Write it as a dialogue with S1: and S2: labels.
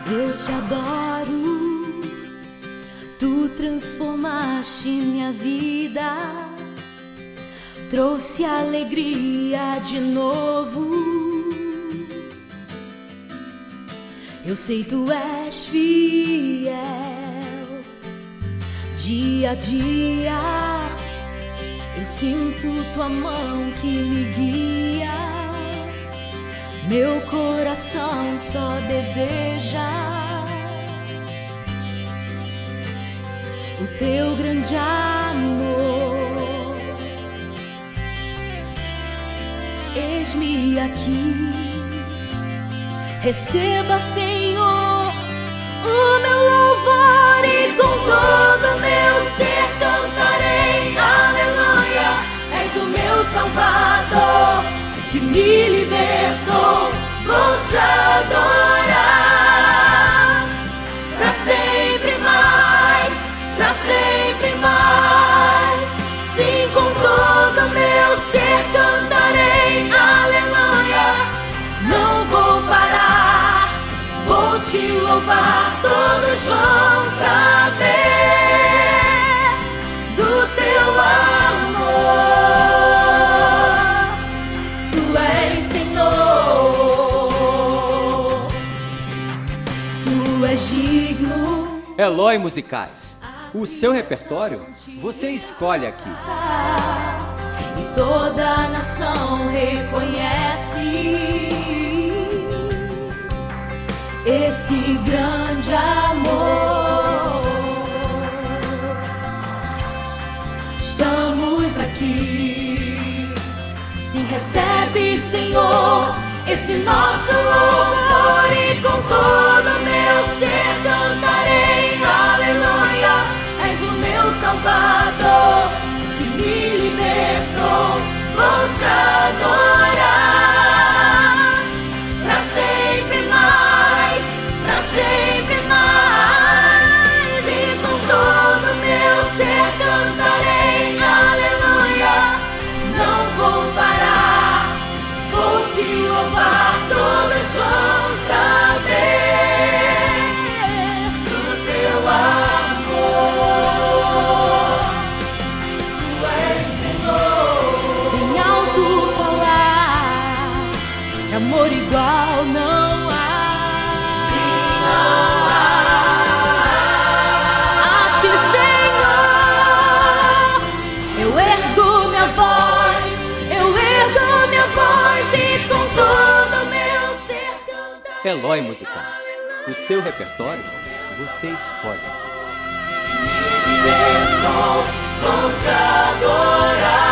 S1: Eu te adoro, tu transformaste minha vida, trouxe alegria de novo. Eu sei tu és fiel, dia a dia eu sinto tua mão que me guia. Meu coração só deseja o teu grande amor. Eis-me aqui, receba, Senhor, o meu louvor, e com todo o meu ser cantarei aleluia. És o meu Salvador, que me libertou, vou te adorar pra sempre mais, pra sempre mais. Sim, com todo o meu ser cantarei aleluia. Não vou parar, vou te louvar, todos vão saber do teu amor. Digno.
S2: Eloy Musicais, o seu repertório você escolhe aqui.
S1: E toda a nação reconhece esse grande amor. Estamos aqui, sim, recebe, Senhor, esse nosso louvor, e com todo o meu ser cantarei aleluia. És o meu Salvador, que me libertou, vou te adorar pra sempre mais, pra sempre mais. E com todo o meu ser cantarei aleluia. Não vou parar, vou te louvar, todos vão saber do teu amor. Tu és Senhor. Bem alto falar, que amor igual não há. Sim, não há. A ti, Senhor, eu ergo minha voz, eu ergo minha voz, e com todo o meu ser cantar.
S2: Eloy Musicais, o seu repertório você escolhe aqui.
S1: Vou te adorar.